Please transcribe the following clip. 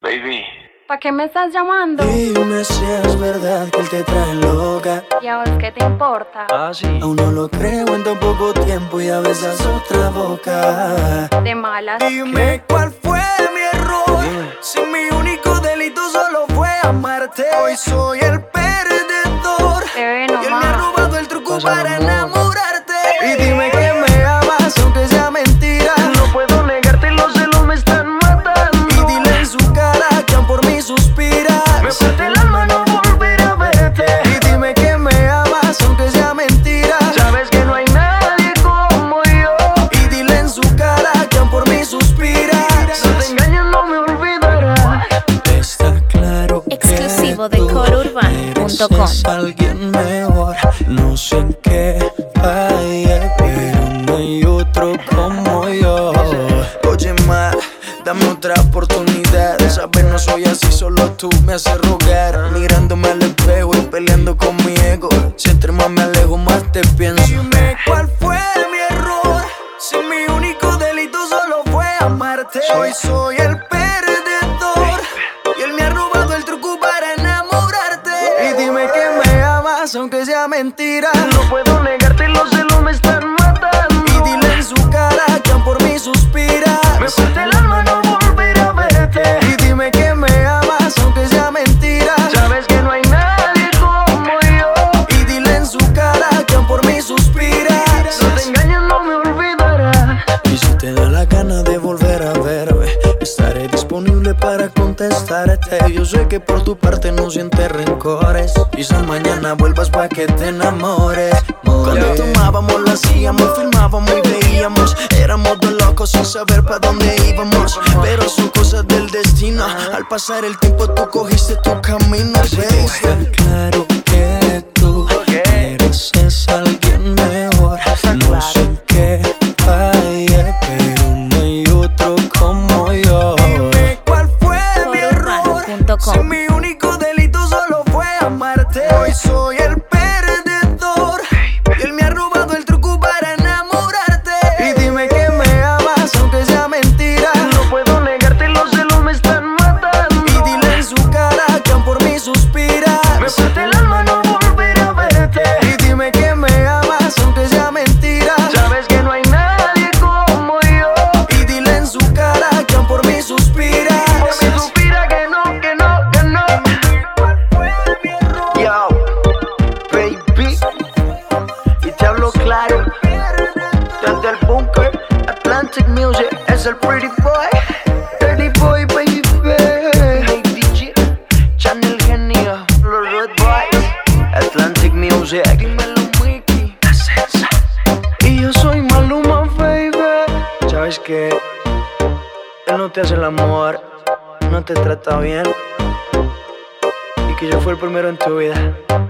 Baby, ¿para qué me estás llamando? Dime si es verdad que él te trae loca. ¿Y a vos qué te importa? sí. Aún no lo creo en tan poco tiempo y a besas otra boca. De malas. Dime cuál fue mi error. Si mi único delito solo fue amarte. Hoy soy el perdedor. Bebé, Y él me ha nomás. robado el truco Pasa, para amor. enamorarte. Y dime que me amas aunque sea mentira. No puedo negarte, los celos me están matando. Y dile en su cara que aún por mí suspira. Me parte el alma no volver a verte. Y dime que me amas aunque sea mentira. Sabes que no hay nadie como yo. Y dile en su cara que aún por mí suspira. No te engañes, no me olvidarás. Está claro que Exclusivo de tú corourbano.com. mereces a alguien mejor. No sé en qué falle, pero no hay otro como yo. Oye, ma, dame otra oportunidad. Sabes, no soy así, solo tú me haces rogar. Mirándome al espejo y peleando con mi ego. Si entre más me alejo, más te pienso. Dime cuál fue mi error. Si mi único delito solo fue amarte. Hoy soy el perdedor. Y él me ha robado el truco para enamorarte. Y dime que me amas aunque sea mentira. No puedo negarte, los celos me están matando. Y dile en su cara que aún por mí suspira. Me parte el alma no volver a verte. Y dime que me amas aunque sea mentira. Sabes que no hay nadie como yo. Y dile en su cara que aún por mí suspira. No te engañes, no me olvidarás. Y si te da la gana de volver a verme, estaré disponible para contestarte. Yo sé que por tu parte no sientes rencores. Quizás mañana vuelvas pa' que te enamores. Cuando tomábamos, lo hacíamos, filmábamos y veíamos. Éramos dos locos sin saber pa' dónde íbamos. Pero son cosas del destino. Al pasar el tiempo tú cogiste tu camino, baby. Está claro que tú mereces a alguien mejor. No sé en qué falle, pero no hay otro como yo. Dime cuál fue mi error. Si corourbano.com. mi único delito solo fue amarte. Hoy soy el perdedor. Y él me ha robado el truco para enamorarte. Y dime que me amas aunque sea mentira. No puedo negarte, los celos me están matando. Y dile en su cara que aún por mí suspira. Me parte el alma no volver a verte. Y dime que me amas aunque sea mentira. Sabes que no hay nadie como yo. Y dile en su cara que aún por mí suspira. Por mí suspira que no, que no, que no. Yo, baby, y te hablo claro. Desde el bunker, Atlantic Music, es el pretty boy. Dirty boy, baby. Hey, DJ, Channel Genio, los Red Boys, Atlantic Music. Dímelo, Mickey. Y yo soy Maluma, baby. Sabes que él no te hace el amor, no te trata bien, y que yo fui el primero en tu vida.